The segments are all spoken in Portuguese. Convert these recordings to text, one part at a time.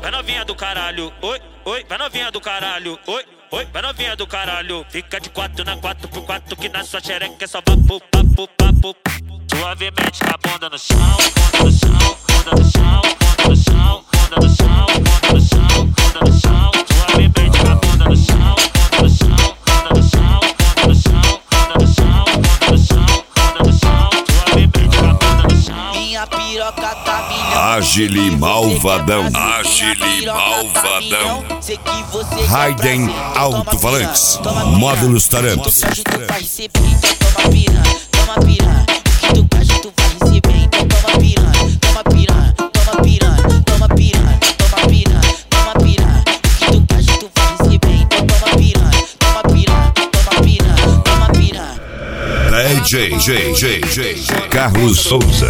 vai novinha do caralho, oi, oi, vai novinha do caralho, oi, oi, vai novinha do caralho. Fica de 4 na 4x4 que na sua xereca é só papo, papo, papo. Suavemente com a bunda no chão, bunda no chão, bunda no chão, bunda no chão, bunda no chão, bunda no chão, bunda no chão. Suavemente com a bunda no chão, bunda no chão, bunda no chão, bunda no chão, bunda no chão, bunda no chão, bunda no chão. Suavemente com a bunda no chão. Minha piroca tá milhão. Agile Malvadão, Agile Malvadão. Raiden Alto-Falantes, Módulos Tarantos. Vai receber, então toma piranha, toma piranha. O que tu quer, tu vai receber, então toma piranha, toma piranha, toma piranha, toma piranha, toma piranha, toma piranha. O que tu quer, tu vai receber, então toma piranha, toma piranha, toma piranha, toma piranha. DJ Carlos Souza.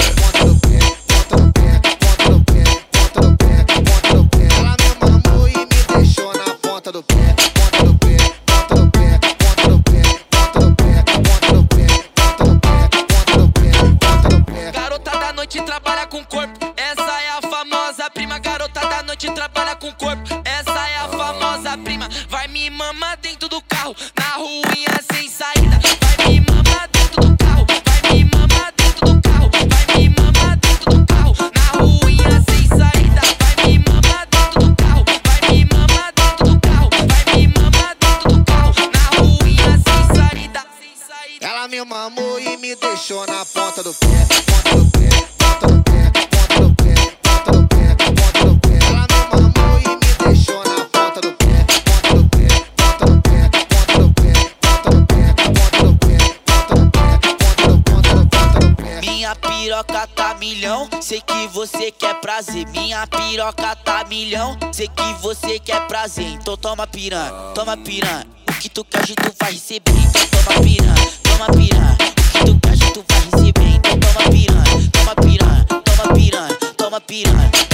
Garota da noite trabalha com corpo, essa é a famosa prima. Garota da noite trabalha com corpo, essa é a famosa prima. Vai me mamar dentro do carro, na ruinha sem saída. Vai me mamar dentro do carro, vai me mamar dentro do carro, vai me mamar dentro do carro, na ruinha sem saída. Vai me mamar dentro do carro, vai me mamar dentro do carro, vai me mamar dentro do carro, na ruinha sem saída. Ela me mamou e me deixou na ponta do pé, ponta do pé, ponta do pé, ponta do pé, ponta do pé, ponta do pé. Ela me mamou e me deixou na ponta do pé, ponta do pé, ponta do pé, ponta do pé, ponta do pé, ponta do pé, ponta do pé, ponta do pé. Minha piroca tá milhão, sei que você quer prazer. Minha piroca tá milhão, sei que você quer prazer. Então toma piranha, toma piranha. O que tu quer, tu vai receber. Então toma piranha, toma piranha. O que tu quer, tu vai receber. Então toma piranha, toma piranha, toma piranha, toma piranha.